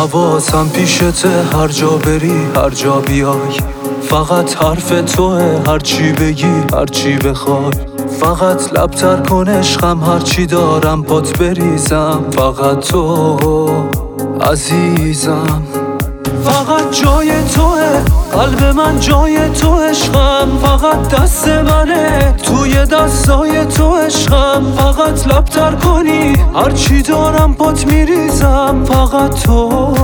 حواسم پیشته، هر جا بری هر جا بیای، فقط حرف توه، هر چی بگی هر چی بخوای، فقط لبتر کن عشقم، هر چی دارم پات بریزم، فقط تو عزیزم، فقط جای توه قلب من، جای تو عشقم، فقط دست منه توی دستای تو عشقم، فقط لبتر کنی هر چی دارم پات میریزم، فقط تو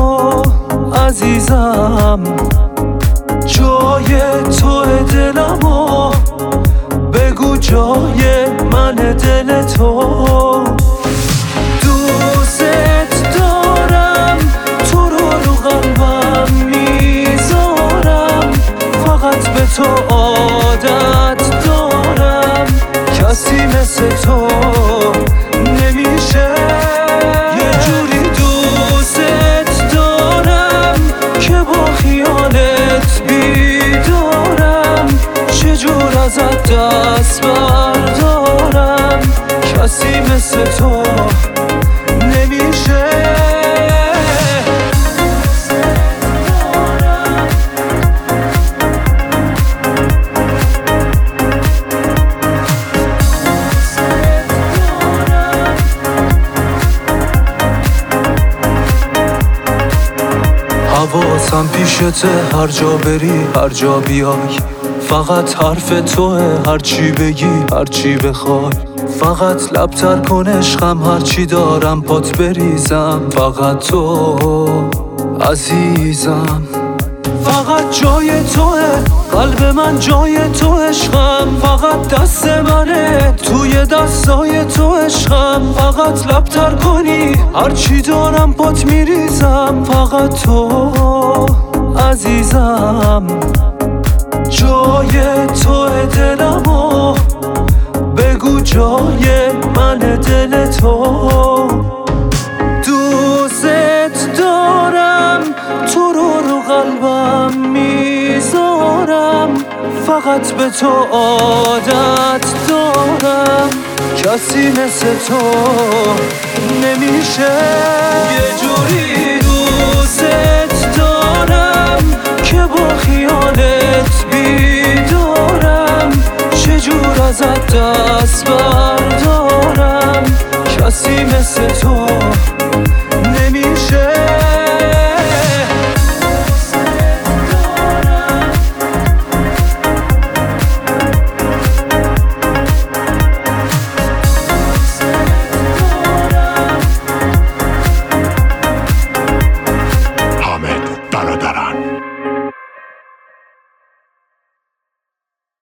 عزیزم، جای تو دلمو بگو، جای من دل تو، دوست دارم تو رو قلبم میذارم، فقط به تو عادت دارم، کسی مثل تو نمیشه، یه جوری دوست دارم که با خیالت بیدارم، چجور ازت دست بردارم، کسی مثل تو نمیشه. حواسم پیشته، هر جا بری هر جا بیای، فقط حرف توه، هر چی بگی هر چی بخوای، فقط لبتر کن عشقم، هر چی دارم پات بریزم، فقط تو عزیزم، فقط جای توه قلب من، جای تو عشقم، فقط دست منه توی دستای تو عشقم، فقط لبتر کنی هر چی دارم پات میریزم، فقط تو عزیزم، جای تو دلمو بگو، جای من دل تو، دوست دارم تو رو قلبم میذارم، فقط به تو عادت دارم، کسی مثل تو نمیشه، یه جوری دوست دارم که با خیالت بیدارم، چجور ازت دست بردارم، کسی مثل تو